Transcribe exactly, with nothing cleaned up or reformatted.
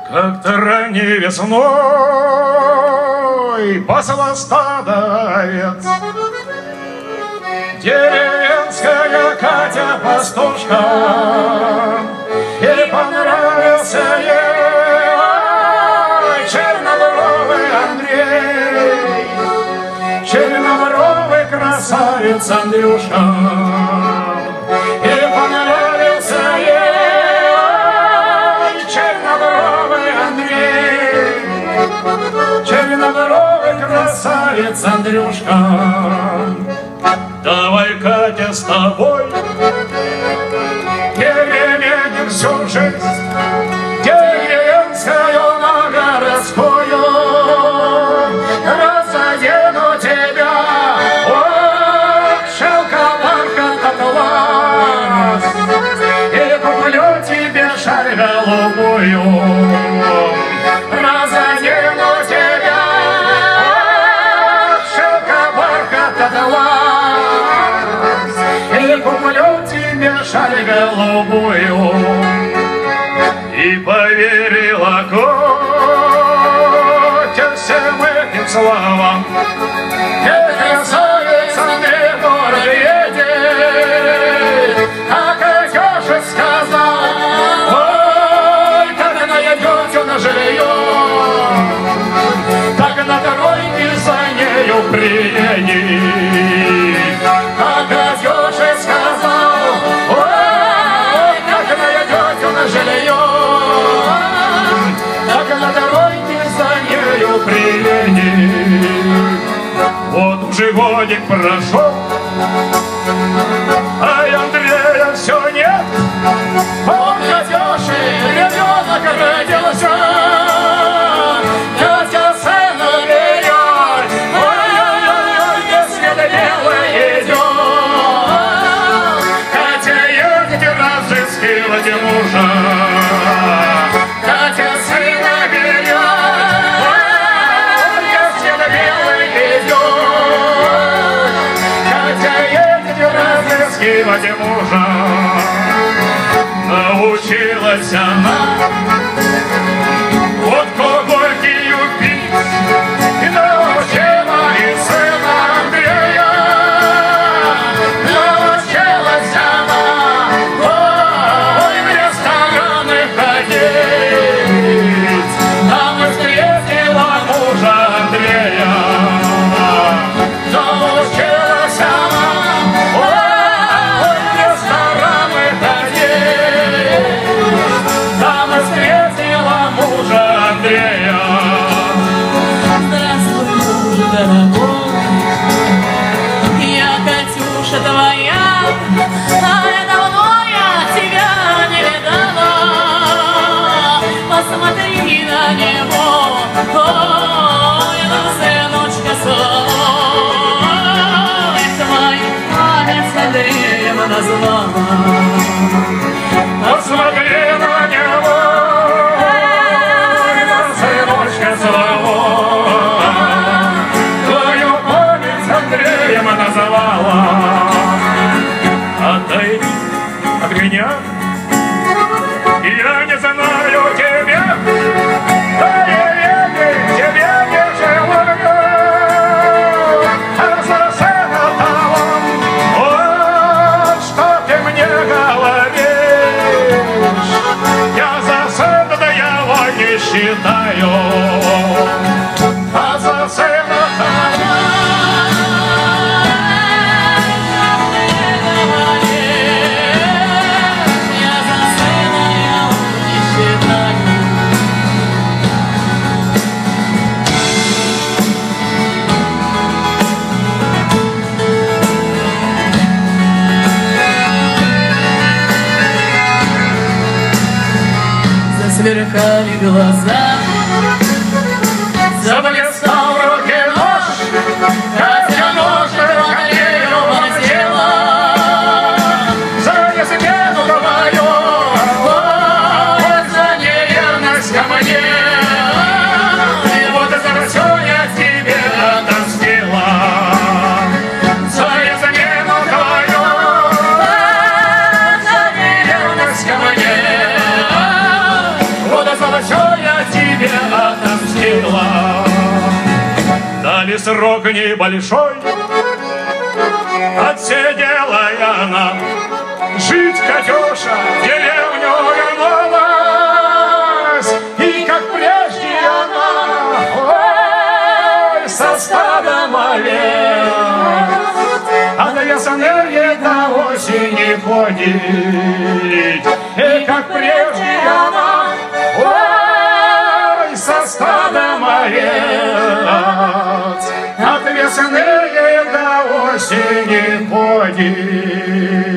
Как-то ранней весной пасла стадо овец деревенская Катя пастушка, и понравился ей чернобровый Андрей, чернобровый красавец Андрюшка. И понравился ей чернобровый Андрей, чернобровый красавец Андрюшка. Давай, Катя, с тобой переменим всю жизнь деревенскую на городскую. Разодену тебя, ох, шелка-бархат атлас, и куплю тебе шаль голубую. Разодену тебя, ох, шелка-бархат атлас, и куплю тебе шаль голубую. И поверила Котя всем этим словам. Красавец Андрей в город едет, а Катюша сказал: ой, как она идет на жилье, так на дороге за нею приедет. А Катюша сказал: ой, как она идет на жилье, так на дороге за нею приедет. Вот уже годик прошел, а Андрея все нет. Он Катюши ребенок родился, Катя сына берет, ой-ой-ой, если белый идет. Катя едет разыскивать мужа, Катя сына берет, ой, если белый идет. Катя едет разыскивать мужа. Научилась она водку горькую пить, и научила и сына Андрея. Научилась она, ой, в рестораны ходить, там и встретила мужа Андрея. Научилась она, ой, в рестораны ходить, там и встретила мужа Андрея. Здравствуй, муж дорогой, я Катюша твоя, а давно я тебя не видала. Посмотри на него, ой, ну, сыночка свой, твою память Андреем назвала. Посмотри на него, на сыночка своего, твою память Андреем называла. Отойди от меня, я не знаю тебя, а я тебе не желаю. А за сына того, вот что ты мне говоришь, я за сына, да я его не считаю. А за сына того, я за сына я не считаю. Засверкали глаза, заблистал в руке нож, Катя нож рукоятью вонзила. За измену твою, ой, за неверность ко мне, и вот за все я тебе отомстила. За измену твою, за неверность ко мне, вот за все я срок небольшой отсидела она. Жить Катюша в деревню вернулась, и как прежде она, ой, со стадом овец, а до весны до осени ходить, и как прежде она, ой, со стадом овец, от весны до осени ходить.